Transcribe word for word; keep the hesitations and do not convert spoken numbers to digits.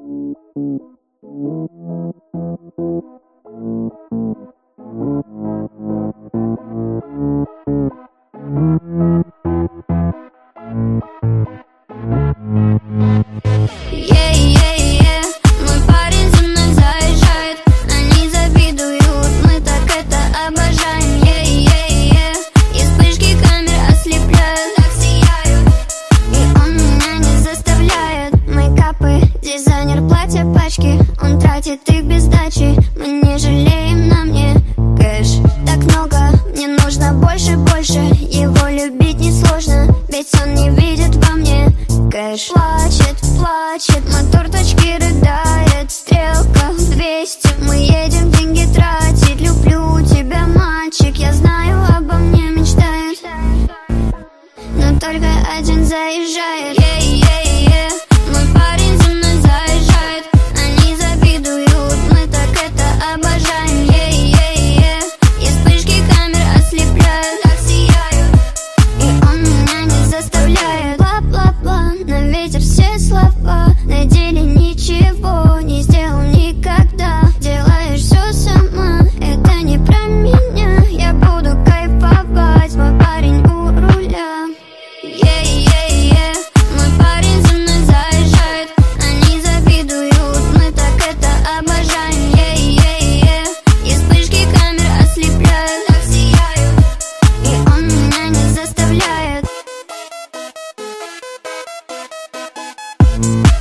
Он тратит их без сдачи, мы не жалеем, на мне кэш так много, мне нужно больше, больше. Его любить несложно, ведь он не видит во мне кэш. Плачет, плачет, мотор тачки рыдает. Стрелка в двести, мы едем деньги тратить. Люблю тебя, мальчик, я знаю, обо мне мечтает, но только один заезжает. Yeah-yeah-yeah. Мой парень за мной заезжает, они завидуют, мы так это обожаем. Yeah-yeah-yeah. И вспышки камер ослепляют, так сияют, и он меня не заставляет. Бла-бла-бла, на ветер все слова, на деле ничего не сделал никогда. Делаешь все сама, это не про меня, я буду кайфовать, мой парень у руля. Yeah-yeah-yeah. Мой парень за мной заезжает, они завидуют, мы так это обожаем. Yeah-yeah-yeah. И вспышки камер ослепляют, так сияют, и он меня не заставляет.